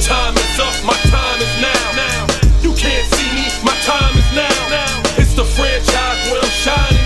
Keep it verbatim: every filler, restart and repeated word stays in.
time is up, my time is now. Now you can't see me, my time is now. Now it's the franchise where I'm shining.